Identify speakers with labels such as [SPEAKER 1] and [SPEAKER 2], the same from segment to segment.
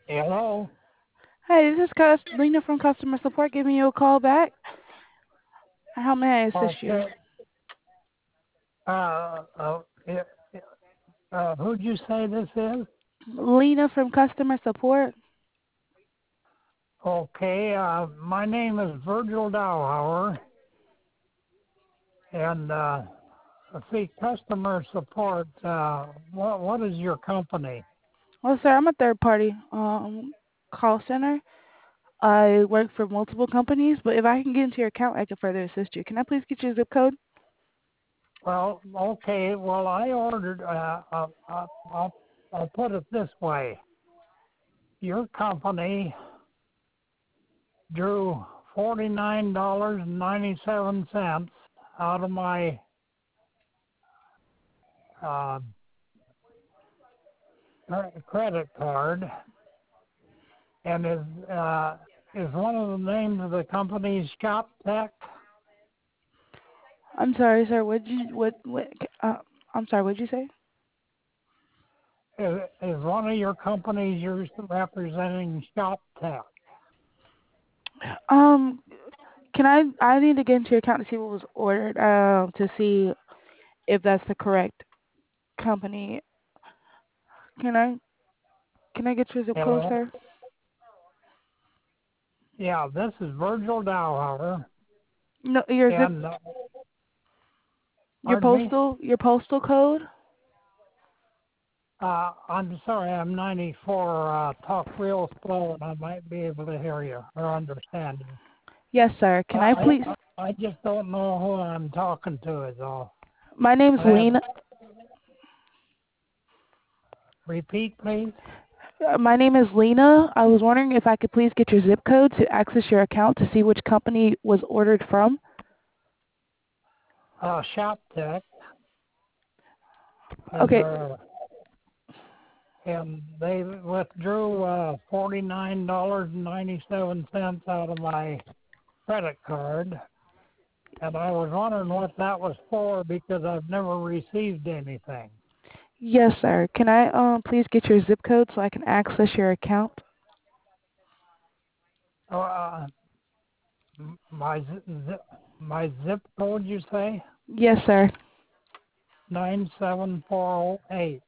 [SPEAKER 1] Hello.
[SPEAKER 2] Hi, this is Lena from customer support giving you a call back. How may I assist you?
[SPEAKER 1] Okay. Uh, uh, uh, who'd you say this is?
[SPEAKER 2] Lena from customer support.
[SPEAKER 1] Okay. My name is Virgil Dowhauer, and see, customer support. What is your company?
[SPEAKER 2] Well, sir, I'm a third party call center. I work for multiple companies, but if I can get into your account, I can further assist you. Can I please get your zip code?
[SPEAKER 1] Well, okay. Well, I ordered. I'll put it this way. Your company drew $49.97 out of my uh, credit card, and is one of the names of the company Shop Tech?
[SPEAKER 2] I'm sorry, sir. I'm sorry. What'd you say?
[SPEAKER 1] Is one of your companies you're representing Shop Tech?
[SPEAKER 2] Um, can I need to get into your account to see what was ordered. To see if that's the correct company. Can I can I get your zip code,
[SPEAKER 1] Hello?
[SPEAKER 2] sir?
[SPEAKER 1] Yeah, this is Virgil Dowhauer,
[SPEAKER 2] No,
[SPEAKER 1] and
[SPEAKER 2] your
[SPEAKER 1] pardon me.
[SPEAKER 2] postal code.
[SPEAKER 1] I'm sorry, I'm 94. Talk real slow, and I might be able to hear you or understand you.
[SPEAKER 2] Yes, sir. Can I
[SPEAKER 1] I
[SPEAKER 2] please?
[SPEAKER 1] I, I just don't know who I'm talking to. Is all.
[SPEAKER 2] My name's
[SPEAKER 1] I have
[SPEAKER 2] Lena.
[SPEAKER 1] repeat, please.
[SPEAKER 2] My name is Lena. I was wondering if I could please get your zip code to access your account to see which company was ordered from.
[SPEAKER 1] Shop Tech, and
[SPEAKER 2] Okay.
[SPEAKER 1] they withdrew $49.97 out of my credit card, and I was wondering what that was for because I've never received anything.
[SPEAKER 2] Yes, sir. Can I please get your zip code so I can access your account?
[SPEAKER 1] Oh, my my zip code, you say?
[SPEAKER 2] Yes, sir.
[SPEAKER 1] 97408,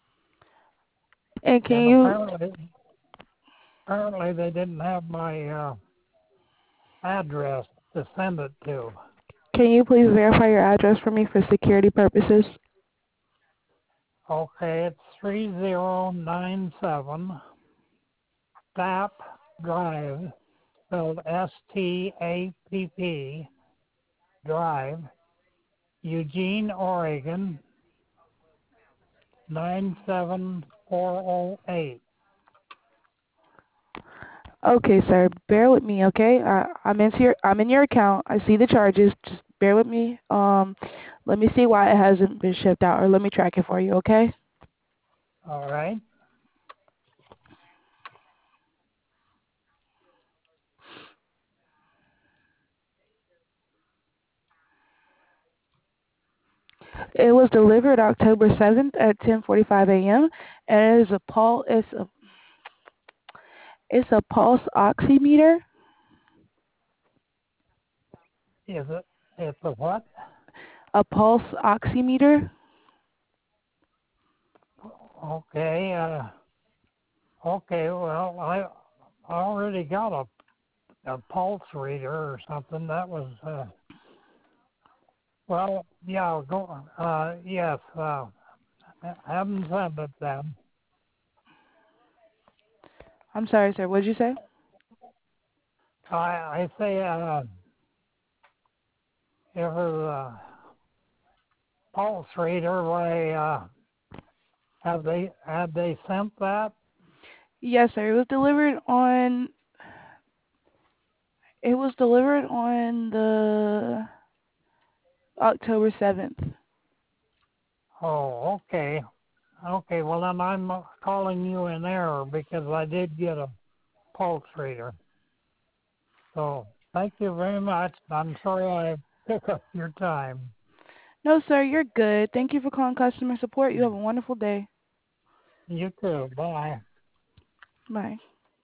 [SPEAKER 2] And can
[SPEAKER 1] and
[SPEAKER 2] you
[SPEAKER 1] apparently they didn't have my address to send it to.
[SPEAKER 2] please verify your address for me for security purposes?
[SPEAKER 1] Okay, it's 3097 Stapp Drive, spelled Stapp Drive, Eugene, Oregon 97408.
[SPEAKER 2] Okay, sir. Bear with me, okay? I'm in your account. I see the charges. Just bear with me. Let me see why it hasn't been shipped out, or let me track it for you, okay?
[SPEAKER 1] All right.
[SPEAKER 2] It was delivered October 7th at 10:45 a.m. and it is it's a pulse oximeter.
[SPEAKER 1] Is it? It's a what?
[SPEAKER 2] A pulse oximeter.
[SPEAKER 1] Okay. Okay. Well, I already got a pulse reader or something. That was. Well, yeah. Go. Yes. Have them send it then.
[SPEAKER 2] I'm sorry, sir. What did you say?
[SPEAKER 1] I say if it's a pulse reader, why have they sent that?
[SPEAKER 2] Yes, sir. It was delivered on the October 7th.
[SPEAKER 1] Oh, okay. Okay, well then I'm calling you in error because I did get a pulse reader. So thank you very much. I'm sorry I took up your time.
[SPEAKER 2] No, sir. You're good. Thank you for calling customer support. You have a wonderful day.
[SPEAKER 1] You too. Bye.
[SPEAKER 2] Bye.